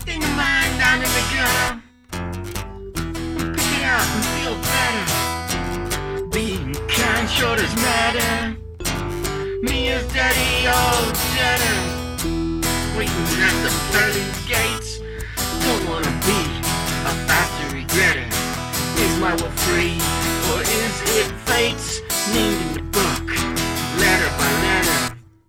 In your mind, down in the gutter. Pick it up and feel better. Being kind sure does matter. Me as daddy, all cheddar. Waiting at the pearly gates. Don't wanna be a faster regretter. Is my will free, or is it fate's? Named in the book, letter by letter.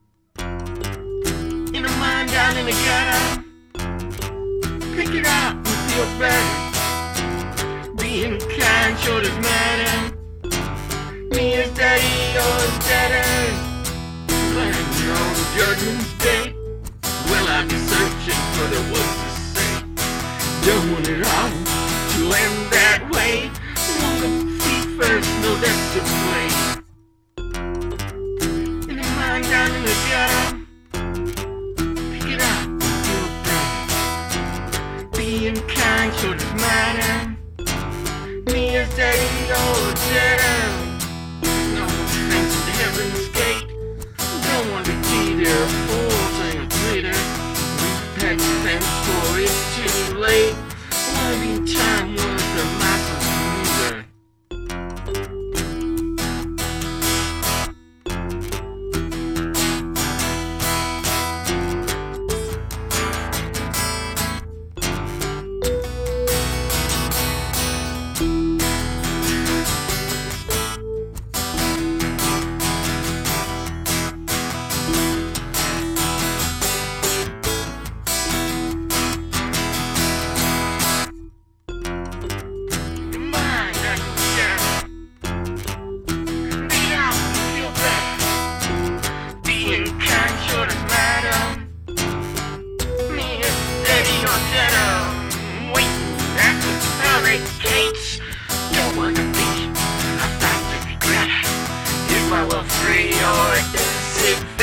In a mind down in the gutter. Pick it up and feel better. Being kind sure does matter. Me as daddy or as debtor. Planning on judgment day. Will I be searching for the words to say? Don't want it all to end that way. Wanna see first, know that's the way. In the mind down in the gutter. Pick it up and feel better. Being kind sure does matter. Me as daddy or debtor. No thanks to heaven's gate. Don't want to be there, fools and traitor. Repent thanks for it's too late. Wanna be time was the master's loser. Don't wanna be a faster regret. Is my will free or is it